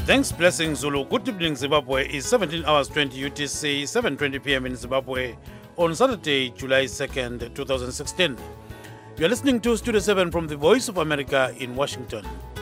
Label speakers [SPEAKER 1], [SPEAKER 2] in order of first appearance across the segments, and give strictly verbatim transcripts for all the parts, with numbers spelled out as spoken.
[SPEAKER 1] Thanks, Blessing Zulu. Good evening, Zimbabwe. It's seventeen hours twenty U T C, seven twenty p m in Zimbabwe on Saturday, July second, two thousand sixteen. You're listening to Studio seven from the Voice of America in Washington.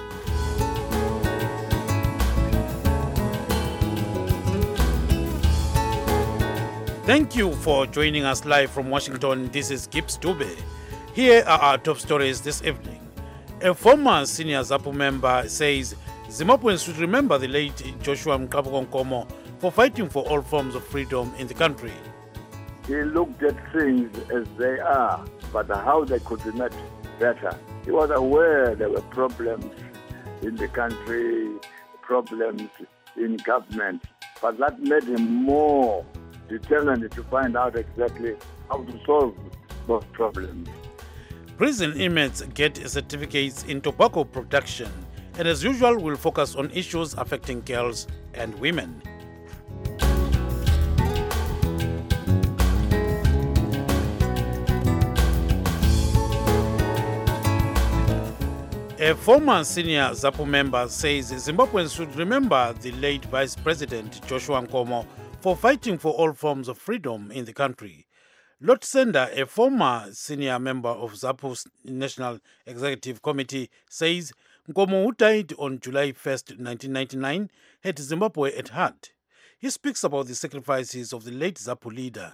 [SPEAKER 1] Thank you for joining us live from Washington. This is Gibbs Dube. Here are our top stories this evening. A former senior ZAPU member says Zimbabweans should remember the late Joshua Mkabuko Nkomo for fighting for all forms of freedom in the country.
[SPEAKER 2] He looked at things as they are, but how they could be made better. He was aware there were problems in the country, problems in government, but that made him more determined to find out exactly how to solve those problems.
[SPEAKER 1] Prison inmates get certificates in tobacco production, and as usual, we'll focus on issues affecting girls and women. A former senior ZAPU member says Zimbabweans should remember the late Vice President Joshua Nkomo for fighting for all forms of freedom in the country. Lot Sender, a former senior member of ZAPU's National Executive Committee, says Nkomo, who died on July first, nineteen ninety-nine, had Zimbabwe at heart. He speaks about the sacrifices of the late ZAPU leader.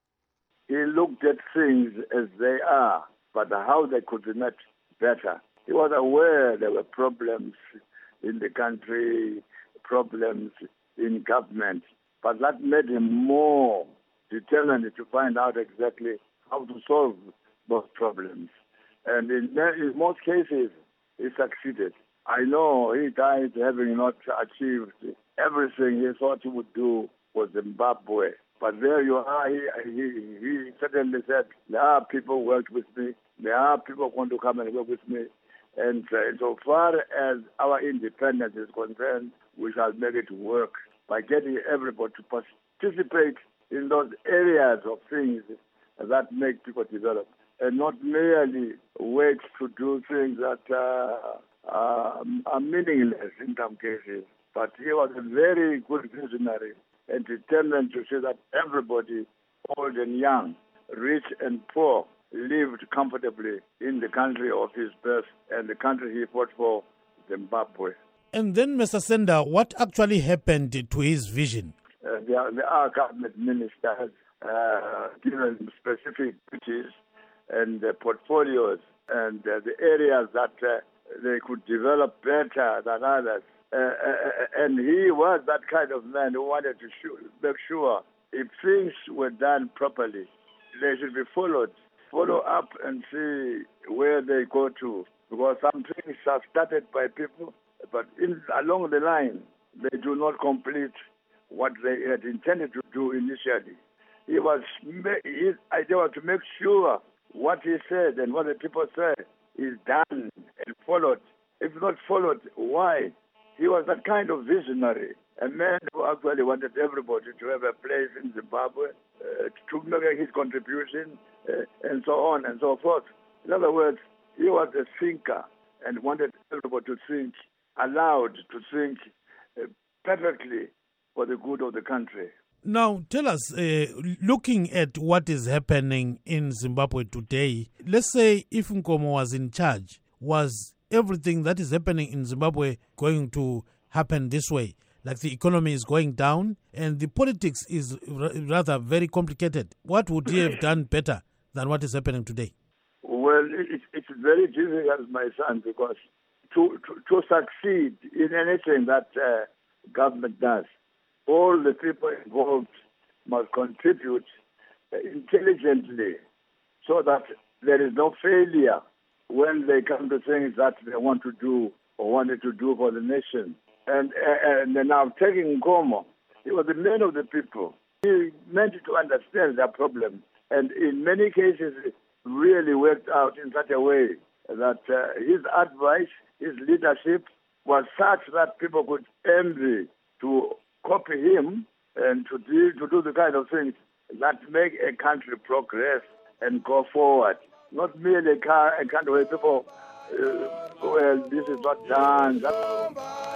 [SPEAKER 2] He looked at things as they are, but how they could be made better. He was aware there were problems in the country, problems in government, but that made him more determined to find out exactly how to solve those problems. And in, in most cases, he succeeded. I know he died having not achieved everything he thought he would do for Zimbabwe. But there you are, he, he, he certainly said, there are people who worked with me, there are people who want to come and work with me. And uh, so far as our independence is concerned, we shall make it work by getting everybody to participate in those areas of things that make people develop, and not merely wait to do things that uh, uh, are meaningless in some cases. But he was a very good visionary and determined to see that everybody, old and young, rich and poor, lived comfortably in the country of his birth and the country he fought for, Zimbabwe.
[SPEAKER 1] And then, Mister Sender, what actually happened to his vision?
[SPEAKER 2] Uh, there, are, there are government ministers uh, given specific duties and uh, portfolios and uh, the areas that uh, they could develop better than others. Uh, uh, and he was that kind of man who wanted to sh- make sure if things were done properly, they should be followed. Follow up and see where they go to. Because some things are started by people, but in, along the line, they do not complete what they had intended to do initially. He was, his idea was to make sure what he said and what the people said is done and followed. If not followed, why? He was that kind of visionary, a man who actually wanted everybody to have a place in Zimbabwe, uh, to make his contribution, uh, and so on and so forth. In other words, he was a thinker and wanted everybody to think, allowed to think uh, perfectly for the good of the country.
[SPEAKER 1] Now, tell us, uh, looking at what is happening in Zimbabwe today, let's say if Nkomo was in charge, was everything that is happening in Zimbabwe going to happen this way? Like the economy is going down and the politics is r- rather very complicated. What would he have done better than what is happening today?
[SPEAKER 2] Well, it, it's very difficult, my son, because to, to, to succeed in anything that uh, government does, all the people involved must contribute uh, intelligently so that there is no failure when they come to things that they want to do or wanted to do for the nation. And, uh, and now taking Nkomo, he was the man of the people. He meant to understand their problems. And in many cases, it really worked out in such a way that uh, his advice, his leadership was such that people could envy to copy him and to do, to do the kind of things that make a country progress and go forward. Not merely a, car, a country where people, uh, well, this is not done. That...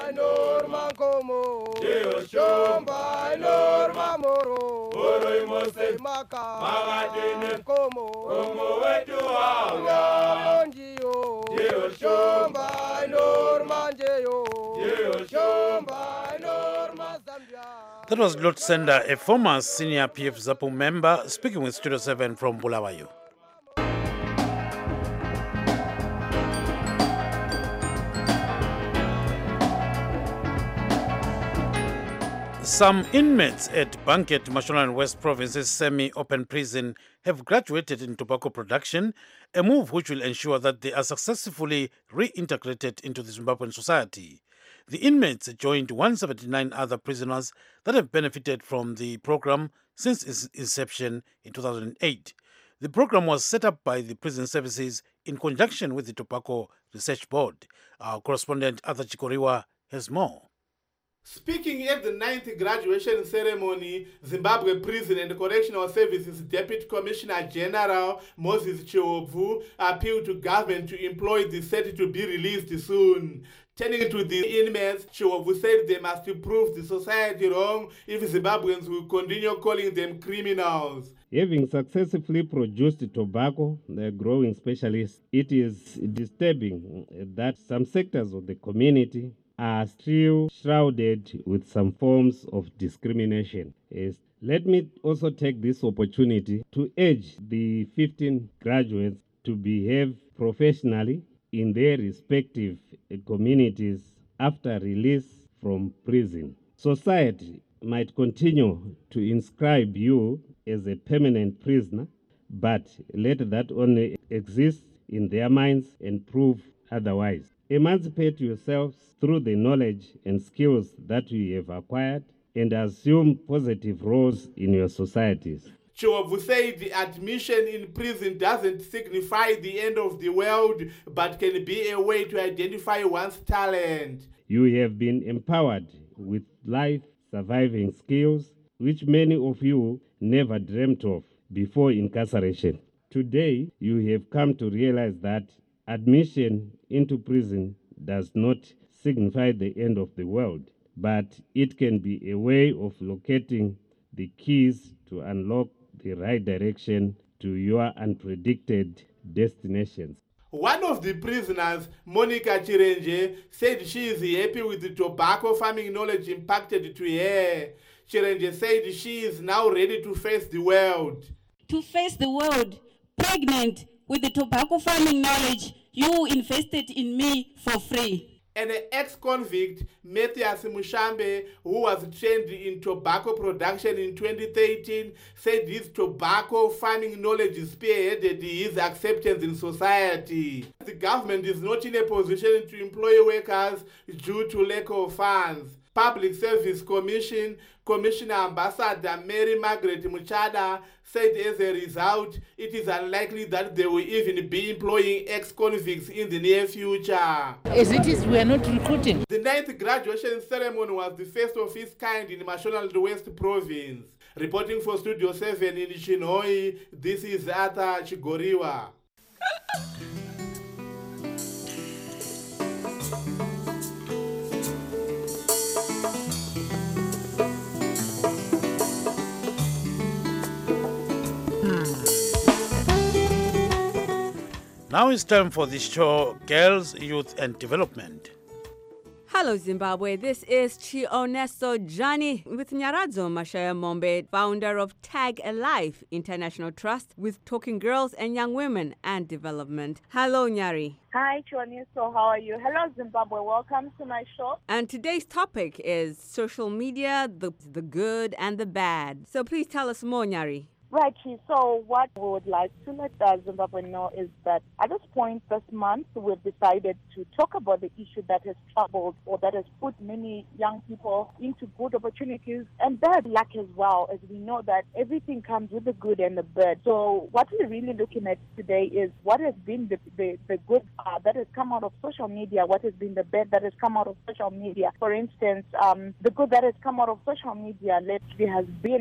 [SPEAKER 3] Norma Como, Shomba, Norma Moro, Oro Mose, Maka, Magadine, Como, Como Wetua, Monjio, Shomba, Norma Jeo, Shomba, Norma Zambia.
[SPEAKER 1] That was Lot Sender, a former senior P F ZAPU member, speaking with Studio seven from Bulawayo. Some inmates at Banket, Mashonaland West Province's semi-open prison have graduated in tobacco production, a move which will ensure that they are successfully reintegrated into the Zimbabwean society. The inmates joined one hundred seventy-nine other prisoners that have benefited from the program since its inception in two thousand eight. The program was set up by the prison services in conjunction with the Tobacco Research Board. Our correspondent Arthur Chikoriwa has more.
[SPEAKER 4] Speaking at the ninth graduation ceremony, Zimbabwe Prison and Correctional Services Deputy Commissioner General Moses Chiobvu appealed to government to employ the set to be released soon. Turning to the inmates, Chiobvu said they must prove the society wrong if Zimbabweans will continue calling them criminals.
[SPEAKER 5] Having successfully produced tobacco, the growing specialists, it is disturbing that some sectors of the community are still shrouded with some forms of discrimination. Yes. Let me also take this opportunity to urge the fifteen graduates to behave professionally in their respective communities after release from prison. Society might continue to inscribe you as a permanent prisoner, but let that only exist in their minds and prove otherwise. Emancipate yourselves through the knowledge and skills that you have acquired and assume positive roles in your societies.
[SPEAKER 4] Chiobvu said the admission in prison doesn't signify the end of the world, but can be a way to identify one's talent.
[SPEAKER 5] You have been empowered with life-surviving skills, which many of you never dreamt of before incarceration. Today, you have come to realize that admission into prison does not signify the end of the world, but it can be a way of locating the keys to unlock the right direction to your unpredicted destinations.
[SPEAKER 4] One of the prisoners, Monica Chirenje, said she is happy with the tobacco farming knowledge impacted to her. Chirenje said she is now ready to face the world.
[SPEAKER 6] To face the world, pregnant with the tobacco farming knowledge you invested in me for free.
[SPEAKER 4] And an ex-convict, Matthias Mushambe, who was trained in tobacco production in twenty thirteen, said his tobacco farming knowledge spearheaded his acceptance in society. The government is not in a position to employ workers due to lack of funds. Public Service Commission Commissioner Ambassador Mary Margaret Muchada said as a result, it is unlikely that they will even be employing ex-convicts in the near future.
[SPEAKER 7] As it is, we are not recruiting.
[SPEAKER 4] The ninth graduation ceremony was the first of its kind in Mashonaland West Province. Reporting for Studio seven in Chinhoyi, this is Arthur Chigoriwa.
[SPEAKER 1] Now it's time for the show, Girls, Youth and Development.
[SPEAKER 8] Hello, Zimbabwe. This is Chioneso Jani with Nyaradzo Mashaya Mombe, founder of Tag Alive International Trust with Talking Girls and Young Women and Development. Hello, Nyari.
[SPEAKER 9] Hi, Chioneso. How are you? Hello, Zimbabwe. Welcome to my show.
[SPEAKER 8] And today's topic is social media, the, the good and the bad. So please tell us more, Nyari.
[SPEAKER 9] Right, so what we would like to let uh, Zimbabwe know is that at this point this month, we've decided to talk about the issue that has troubled or that has put many young people into good opportunities and bad luck as well, as we know that everything comes with the good and the bad. So what we're really looking at today is what has been the, the, the good uh, that has come out of social media, what has been the bad that has come out of social media. For instance, um, the good that has come out of social media lately has been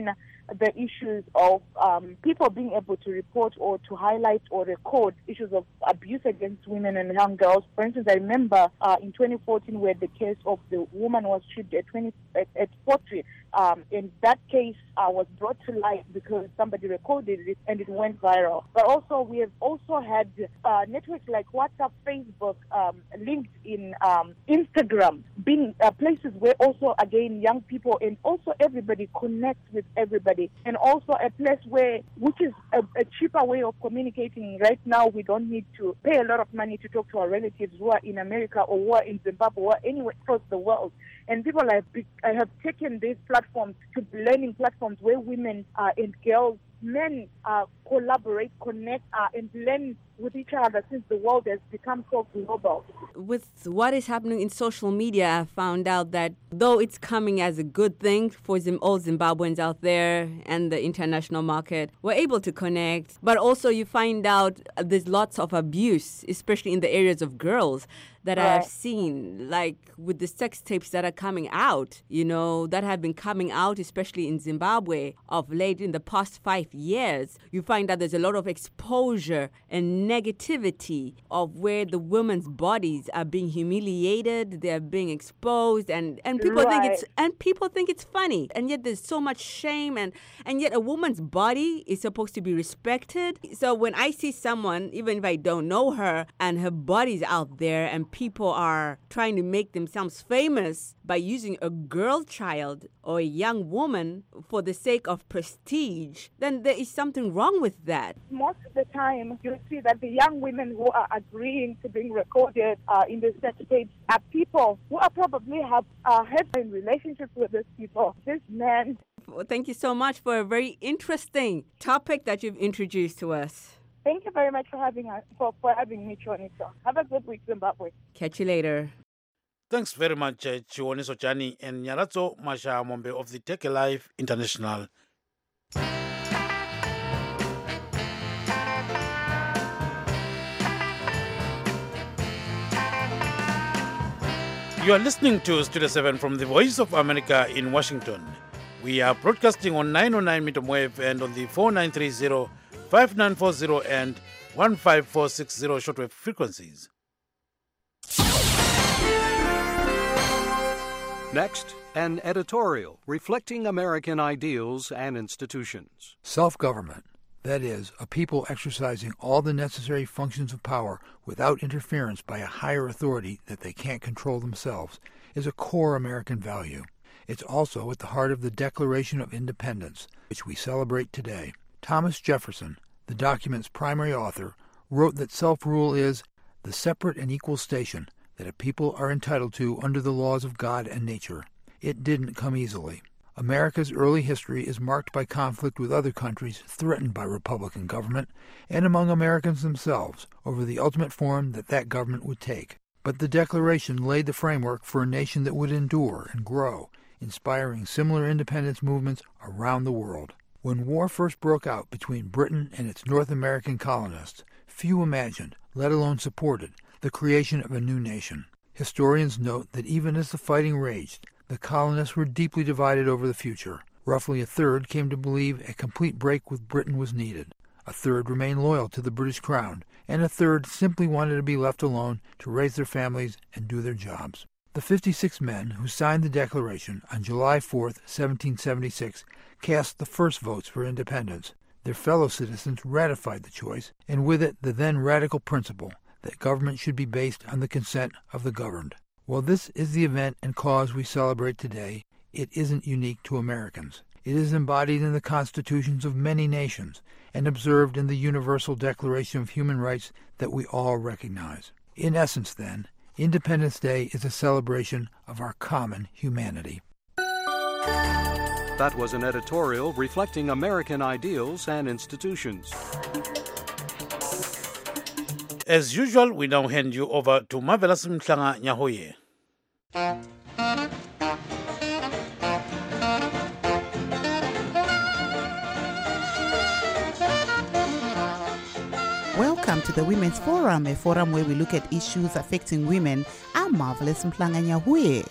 [SPEAKER 9] the issues of um, people being able to report or to highlight or record issues of abuse against women and young girls. For instance, I remember uh, in twenty fourteen where the case of the woman was shot at, twenty, at, at Potri. Um, and that case uh, was brought to light because somebody recorded it and it went viral. But also we have also had uh, networks like WhatsApp, Facebook, um, LinkedIn, um, Instagram, being uh, places where also, again, young people and also everybody connects with everybody. And also a place where, which is a, a cheaper way of communicating. Right now, we don't need to pay a lot of money to talk to our relatives who are in America or who are in Zimbabwe or anywhere across the world. And people have, have taken these platforms to learning platforms where women uh, and girls, men uh, collaborate, connect, uh, and learn with each other since the world has become so global.
[SPEAKER 8] With what is happening in social media, I found out that though it's coming as a good thing for Zim- all Zimbabweans out there and the international market, we're able to connect. But also you find out there's lots of abuse, especially in the areas of girls that
[SPEAKER 9] Right.
[SPEAKER 8] I've seen, like with the sex tapes that are coming out, you know, that have been coming out, especially in Zimbabwe of late in the past five years. You find that there's a lot of exposure and negativity of where the women's bodies are being humiliated, they're being exposed, and, and people think it's
[SPEAKER 9] Right.
[SPEAKER 8] and people think it's funny. And yet there's so much shame, and, and yet a woman's body is supposed to be respected. So when I see someone, even if I don't know her, and her body's out there and people are trying to make themselves famous by using a girl child or a young woman for the sake of prestige, then there is something wrong with that.
[SPEAKER 9] Most of the time, you see that the young women who are agreeing to being recorded uh, in the sex tapes are people who are probably have uh, had in relationships with these people. This man.
[SPEAKER 8] Well, thank you so much for a very interesting topic that you've introduced to us.
[SPEAKER 9] Thank you very much for having us, for, for having me, Choniso. Have a good week, Zimbabwe.
[SPEAKER 8] Catch you later.
[SPEAKER 1] Thanks very much, uh, Chiwoniso Jani and Nyaradzo Masha Mombe of the Take a Life International. You are listening to Studio seven from the Voice of America in Washington. We are broadcasting on nine oh nine meter wave and on the four nine three zero, five nine four zero and one five four six zero shortwave frequencies.
[SPEAKER 10] Next, an editorial reflecting American ideals and institutions.
[SPEAKER 11] Self-government, that is, a people exercising all the necessary functions of power without interference by a higher authority that they can't control themselves, is a core American value. It's also at the heart of the Declaration of Independence, which we celebrate today. Thomas Jefferson, the document's primary author, wrote that self-rule is the separate and equal station that a people are entitled to under the laws of God and nature. It didn't come easily. America's early history is marked by conflict with other countries threatened by Republican government and among Americans themselves over the ultimate form that that government would take. But the Declaration laid the framework for a nation that would endure and grow, inspiring similar independence movements around the world. When war first broke out between Britain and its North American colonists, few imagined, let alone supported, the creation of a new nation. Historians note that even as the fighting raged, the colonists were deeply divided over the future. Roughly a third came to believe a complete break with Britain was needed. A third remained loyal to the British Crown, and a third simply wanted to be left alone to raise their families and do their jobs. The fifty-six men who signed the Declaration on July fourth, seventeen seventy-six, cast the first votes for independence. Their fellow citizens ratified the choice, and with it the then radical principle that government should be based on the consent of the governed. While this is the event and cause we celebrate today, it isn't unique to Americans. It is embodied in the constitutions of many nations and observed in the Universal Declaration of Human Rights that we all recognize. In essence, then, Independence Day is a celebration of our common humanity.
[SPEAKER 10] That was an editorial reflecting American ideals and institutions.
[SPEAKER 1] As usual, we now hand you over to Marvelous Mhlanga Nyahoye.
[SPEAKER 12] Welcome to the Women's Forum, a forum where we look at issues affecting women. I'm Marvelous Mhlanga Nyahoye.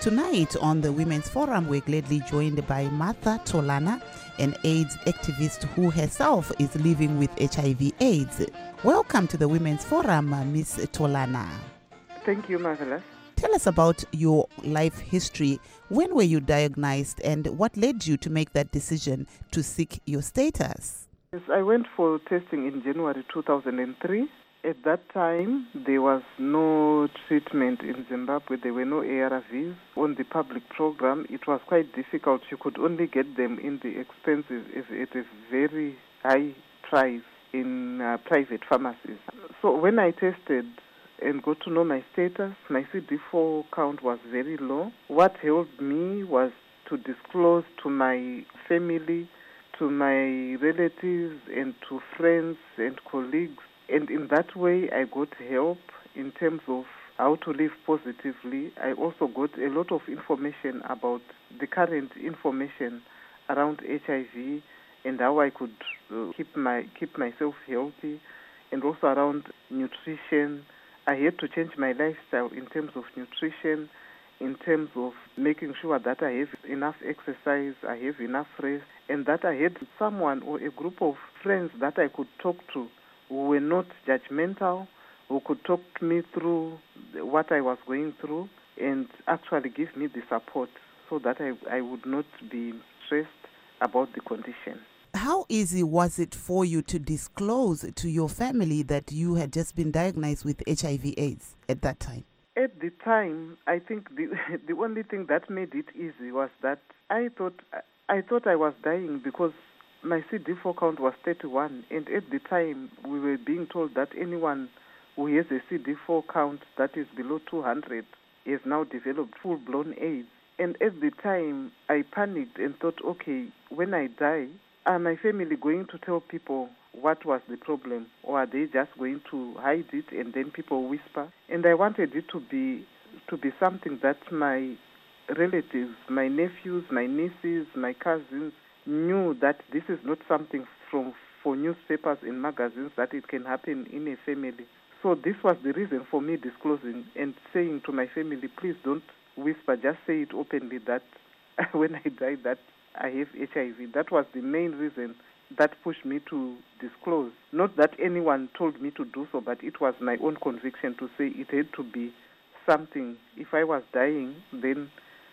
[SPEAKER 12] Tonight on the Women's Forum, we're gladly joined by Martha Tolana, an AIDS activist who herself is living with H I V AIDS. Welcome to the Women's Forum, uh, Miss Tolana.
[SPEAKER 13] Thank you, Marvelous.
[SPEAKER 12] Tell us about your life history. When were you diagnosed and what led you to make that decision to seek your status?
[SPEAKER 13] Yes, I went for testing in January two thousand three. At that time, there was no treatment in Zimbabwe. There were no A R Vs on the public program. It was quite difficult. You could only get them in the expensive, at a very high price in uh, private pharmacies. So when I tested and got to know my status, my C D four count was very low. What helped me was to disclose to my family, to my relatives, and to friends and colleagues. And in that way, I got help in terms of how to live positively. I also got a lot of information about the current information around H I V and how I could uh, keep my keep myself healthy, and also around nutrition. I had to change my lifestyle in terms of nutrition, in terms of making sure that I have enough exercise, I have enough rest, and that I had someone or a group of friends that I could talk to who were not judgmental, who could talk me through what I was going through and actually give me the support so that I, I would not be stressed about the condition.
[SPEAKER 12] How easy was it for you to disclose to your family that you had just been diagnosed with H I V AIDS at that time?
[SPEAKER 13] At the time, I think the the only thing that made it easy was that I thought I thought I was dying because my C D four count was thirty-one, and at the time we were being told that anyone who has a C D four count that is below two hundred has now developed full-blown AIDS. And at the time I panicked and thought, okay, when I die, are my family going to tell people what was the problem, or are they just going to hide it and then people whisper? And I wanted it to be to be something that my relatives, my nephews, my nieces, my cousins knew that this is not something from for newspapers and magazines, that it can happen in a family. So this was the reason for me disclosing and saying to my family, please don't whisper, just say it openly that when I die that I have H I V. That was the main reason that pushed me to disclose. Not that anyone told me to do so, but it was my own conviction to say it had to be something. If I was dying, then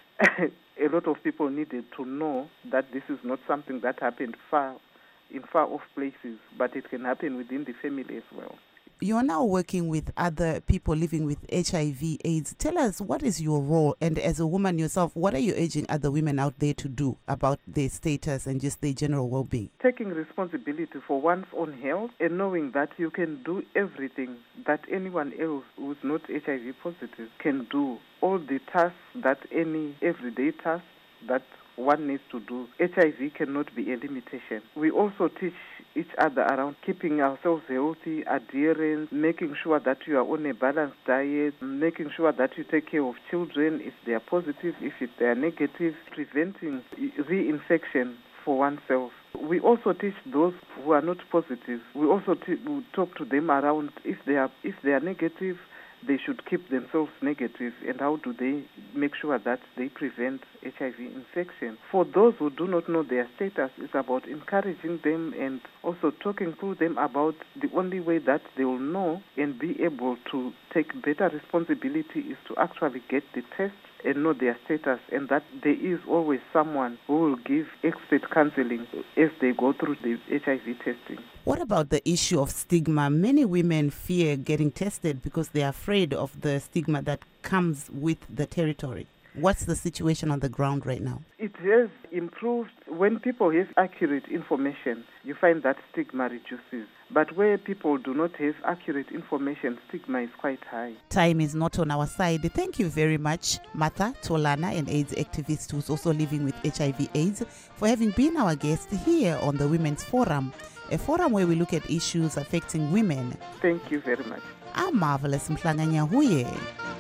[SPEAKER 13] a lot of people needed to know that this is not something that happened far in far-off places, but it can happen within the family as well.
[SPEAKER 12] You are now working with other people living with H I V AIDS. Tell us, what is your role? And as a woman yourself, what are you urging other women out there to do about their status and just their general well-being?
[SPEAKER 13] Taking responsibility for one's own health and knowing that you can do everything that anyone else who's not H I V positive can do. All the tasks that any everyday tasks that one needs to do. H I V cannot be a limitation. We also teach each other around keeping ourselves healthy, adherence, making sure that you are on a balanced diet, making sure that you take care of children if they are positive, if they are negative, preventing reinfection for oneself. We also teach those who are not positive. We also t- we talk to them around if they are if they are negative, they should keep themselves negative, and how do they make sure that they prevent H I V infection. For those who do not know their status, it's about encouraging them and also talking to them about the only way that they will know and be able to take better responsibility is to actually get the test and know their status, and that there is always someone who will give expert counseling as they go through the H I V testing.
[SPEAKER 12] What about the issue of stigma? Many women fear getting tested because they are afraid of the stigma that comes with the territory. What's the situation on the ground right now?
[SPEAKER 13] It has improved. When people have accurate information, you find that stigma reduces. But where people do not have accurate information, stigma is quite high.
[SPEAKER 12] Time is not on our side. Thank you very much, Martha Tolana, an AIDS activist who's also living with H I V AIDS, for having been our guest here on the Women's Forum, a forum where we look at issues affecting women.
[SPEAKER 13] Thank you very much.
[SPEAKER 12] I'm Marvelous Mhlanga-Nyahuye.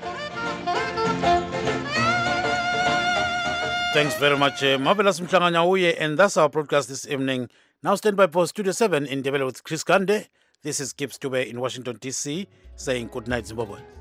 [SPEAKER 1] Thanks very much, uh, Marvelous Mhlanga-Nyahuye, and that's our broadcast this evening. Now stand by for Studio seven in Ndebele with Chris Kande. This is Gibbs Dube in Washington, D C, saying good night, Zimbabwe.